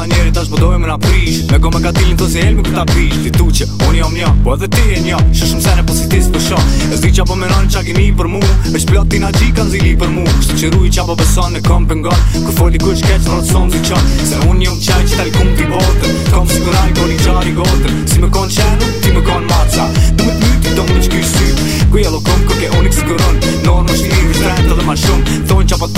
njeri tash po dojmë na prish. Me go me katilin to si helmi ku ta prish. Ti tu që unë jam një, po edhe ti e një. Shë shumë sene po si tis për shoh. E zdi qa po menon qa kini për mu. Veç plot tina gji kan zili për mu. Kështu që ruj qa po beson e kom pengon. Kur foli kush keq në rëtëson zi qon. Se unë jam qaj që talkum t'i botën. Kom si kur alkohol i qari gotën. Si me kon qenu, ti me kon maca. Du me t'myti, do me qky sy. Ku jello kom, ku ke unik si kuron. Normë është një vishtrejt edhe ma shumë. Thonë qa po